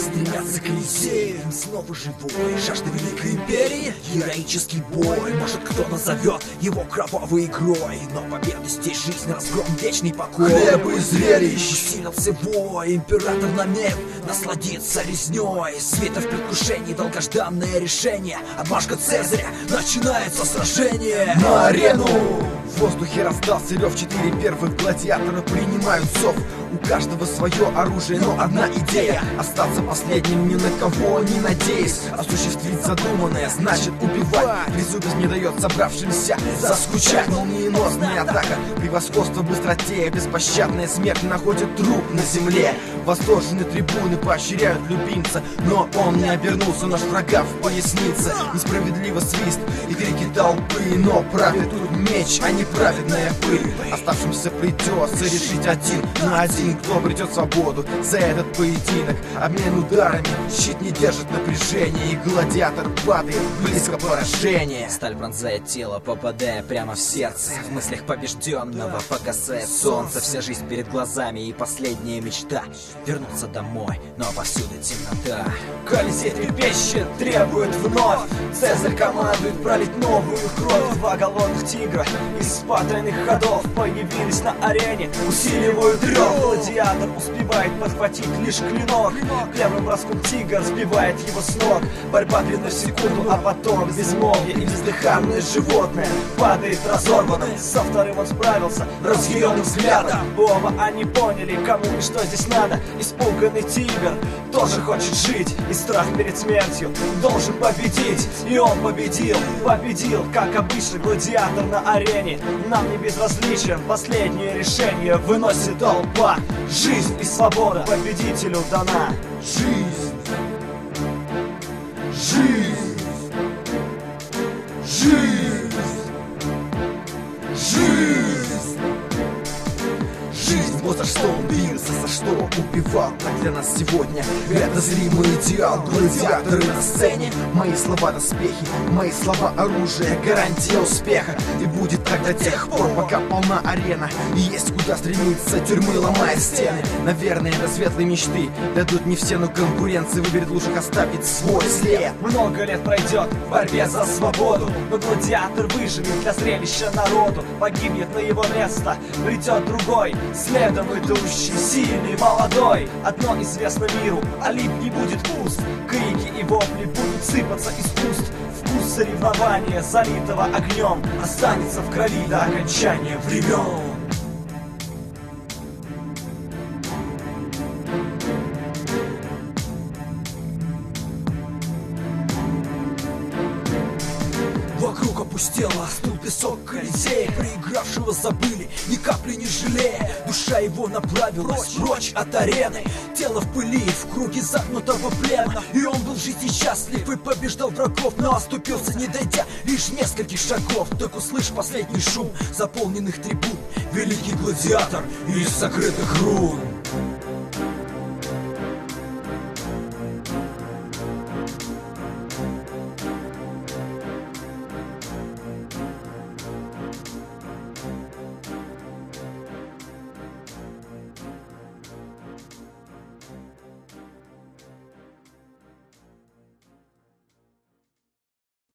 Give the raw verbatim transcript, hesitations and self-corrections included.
стремятся к Колизею. Снова живой, жажда великой империи, героический бой. Может, кто назовет его кровавой игрой, но победа здесь жизнь, разгром, вечный покой. Хлеб и зрелищ Усилился вой, император намерен насладиться резней. Света в предвкушении, долгожданное решение. Отмашка Цезаря, начинается сражение. На арену! В воздухе раздался рев, четыре первых гладиатора принимают зов. У каждого свое оружие, но одна идея: остаться последним, ни на кого не надеясь. Осуществить задуманное, значит убивать. Трезубец не дает собравшимся заскучать. Молниеносная атака, превосходство, быстроте, беспощадная смерть находит труп на земле. Восторженные трибуны поощряют любимца, но он не обернулся, наш врага в пояснице. Несправедливо свист и крики толпы, но правит тут меч, а не праведная пыль. Оставшимся придется решить один на один, кто обретет свободу за этот поединок. Обмен ударами, щит не держит напряжения, и гладиатор падает близко поражения. Сталь пронзает тело, попадая прямо в сердце. В мыслях побежденного погасает солнце. Вся жизнь перед глазами и последняя мечта — вернуться домой, но повсюду темнота. Колизей трепещет, требует вновь. Цезарь командует пролить новую кровь. Два голодных тигра из спатренных ходов появились на арене, усиливают рев. Гладиатор успевает подхватить лишь клинок. Первым броском тигр сбивает его с ног. Борьба длиной секунду, а потом безмолвие, и бездыханное животное падает разорванным. Со вторым он справился разъяренным взглядом. Оба они поняли, кому и что здесь надо. Испуганный тигр тоже хочет жить, и страх перед смертью должен победить. И он победил, победил, как обычно гладиатор на арене. Нам не безразличен, последнее решение выносит толпа. Жизнь и свобода победителю дана. Жизнь, жизнь, жизнь, жизнь. Жизнь, вот за что он бился, за что убивал. Так для нас сегодня это зримый идеал. Гладиаторы на сцене, мои слова доспехи, мои слова оружие, гарантия успеха. И будет так до тех пор, пока полна арена и есть куда стремиться, тюрьмы ломая стены. Наверное, это светлые мечты дадут не все, но конкуренции выберет лучших оставить свой след. Много лет пройдет в борьбе за свободу, но гладиатор выживет для зрелища народу. Погибнет на его место, придет другой, следом идущий, сильный, молодой. Одно известно миру: Олимп не будет пуст. Крики и вопли будут сыпаться из уст. Вкус соревнования, залитого огнем, останется в крови до окончания времен. Вокруг опустело, остыл песок Колизея. Проигравшего забыли, ни капли не жалея. Душа его направилась прочь от арены. Тело в пыли, в круге загнутого плена. И он был жить и счастлив, и побеждал врагов, но оступился, не дойдя лишь нескольких шагов. Так услышь последний шум заполненных трибун. Великий гладиатор из сокрытых рун.